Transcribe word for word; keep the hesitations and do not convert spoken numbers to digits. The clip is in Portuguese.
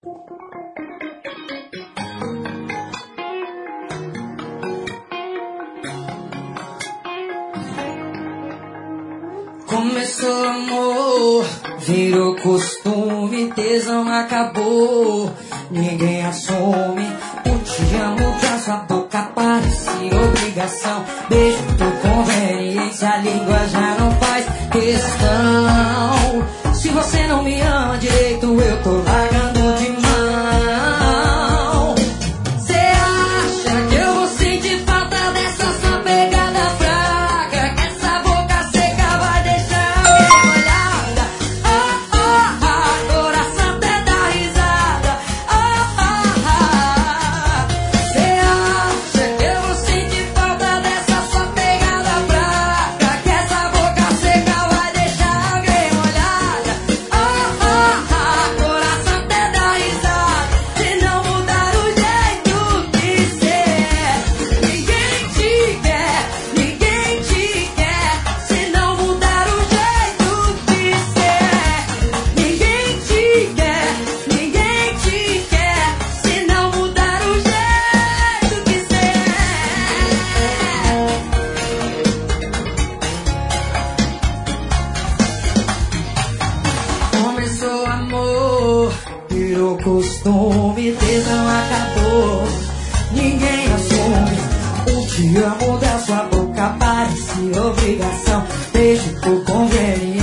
Começou amor, virou costume, tesão acabou, ninguém assume. O te amo pra sua boca parece obrigação. Beijo por conveniência, a língua já não faz questão. Se você não me ama direito, eu tô largando de mão. Cê acha que eu vou sentir falta dessa sua pegada fraca? Que essa boca seca vai deixar alguém molhada? Ah, ah, ah, coração até dá risada. Ah, ah, ah. Cê acha que eu vou sentir falta dessa sua pegada fraca? Que essa boca seca vai deixar alguém molhada? Ah, ah, ah, coração até dá risada. Se não mudar o jeito que cê é, ninguém te quer, ninguém te quer. Se não mudar o jeito que cê é, ninguém te quer, ninguém te quer. Se não mudar o jeito que cê é. Começou amor, virou costume, tesão acabou, ninguém assume. O te amo da sua boca parece obrigação. Beijo por conveniência,